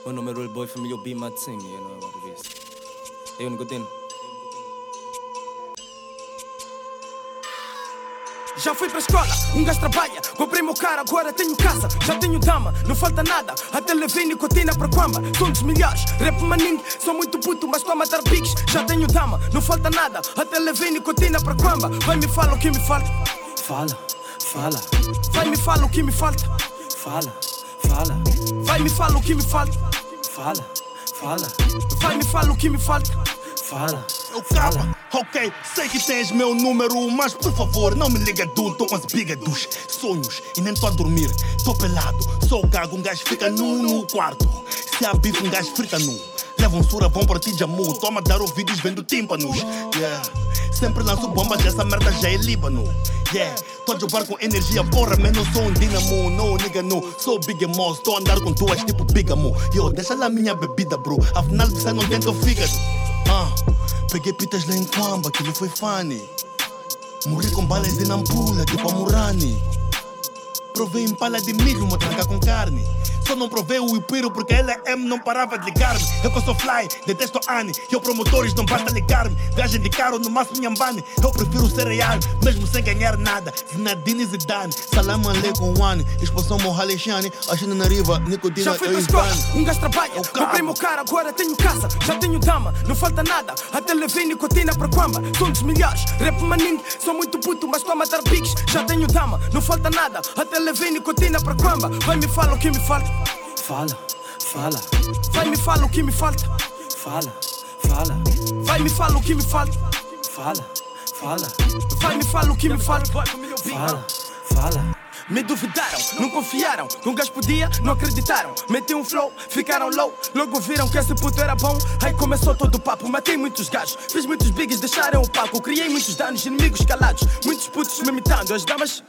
Meu nome é Real Boy, família B Matsim, you know what it is. Eu Nicotino. Já fui pra escola, um gajo trabalha. Comprei meu carro, agora tenho casa. Já tenho dama, não falta nada. Até levei nicotina pra Quamba. Sou um dos melhores, rap maninho. Sou muito puto, mas tô a matar bigs. Já tenho dama, não falta nada. Até levei nicotina pra Quamba. Vai me fala o que me falta. Fala, fala. Vai me fala o que me falta. Fala, fala. Vai me fala o que me falta. Fala, fala. Vai me fala o que me falta. Fala. Eu capa, ok, sei que tens meu número, mas por favor não me liga tô com as bigas dos sonhos e nem tô a dormir, tô pelado, sou gago, um gajo fica nu no quarto, se há bife um gajo frita nu, levam sura, vão partir de amu, toma a dar ouvidos vendo tímpanos, yeah, sempre lanço bombas, essa merda já é Líbano, yeah, tô a jogar com energia, porra, man, não sou um dinamo, no nigga no, sou Big Moss, tô a andar com tuas tipo Bigamo, yo, deixa lá minha bebida bro, afinal você não tem teu fígado. Peguei pitas lá em Quamba, aquilo foi funny. Morri com balas de Nampula, tipo a Murani. Provei empala de milho, uma tranca com carne. Só não provei o Ipiro porque ela não parava de ligar-me. Eu que sou fly, detesto Annie. Eu promotores não basta ligar-me. Viagem de carro no máximo Nhambane. Eu prefiro ser real, mesmo sem ganhar nada. Zinedine Zidane, Salam Aleikum One. Expansão Mohaleshani, a China na riva, Nicotina. Já fui pra escola, um gajo trabalha. Comprei meu carro, agora tenho casa. Já tenho dama, não falta nada. Até levei nicotina pra Quamba. Sou um dos melhores, rap maninho. Sou muito puto, mas tô a matar bigs. Já tenho dama, não falta nada. Até levei nicotina pra Quamba. Vai me fala o que me falta. Fala, fala. Vai me fala o que me falta. Fala, fala. Vai me fala o que me falta. Fala, fala. Vai me fala o que me falta. Fala, fala. Me duvidaram, não confiaram. Que um gajo podia, não acreditaram. Meti um flow, ficaram low. Logo viram que esse puto era bom. Aí começou todo o papo, matei muitos gajos. Fiz muitos bigs, deixaram o palco. Criei muitos danos, inimigos calados. Muitos putos me imitando, as damas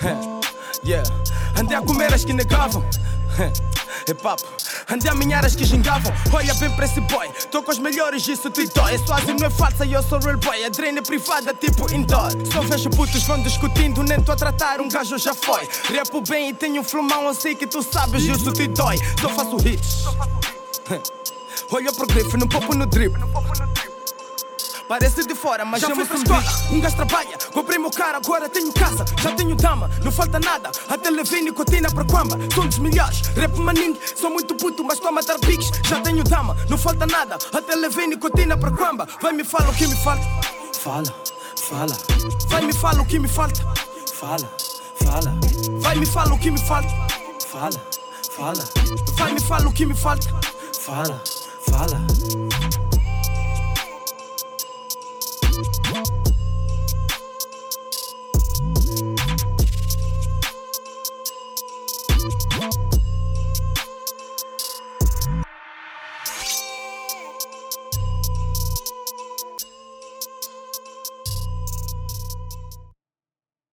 yeah. Andei a comer as que negavam. É papo, andei a minhar as que gingavam. Olha bem pra esse boy, tô com os melhores, isso te dói. A Suazi não é falsa e eu sou real boy. A drena é privada, tipo indoor. Só vejo putos vão discutindo, nem tô a tratar, um gajo já foi. Repo bem e tenho um flumão, eu sei que tu sabes, isso te dói. Só faço hits. Olha pro grife, não popo no drip. Parece de fora, mas já fui pra escola, um gajo trabalha. Comprei meu carro, agora tenho casa. Já tenho dama, não falta nada. Até levei nicotina pra Quamba. Sou um dos melhores, rap maninho. Sou muito puto, mas tô a matar bigs. Já tenho dama, não falta nada. Até levei nicotina pra Quamba. Vai me fala o que me falta. Fala, fala. Vai me fala o que me falta. Fala, fala. Vai me fala o que me falta. Fala, fala. Vai me fala o que me falta. Fala, fala.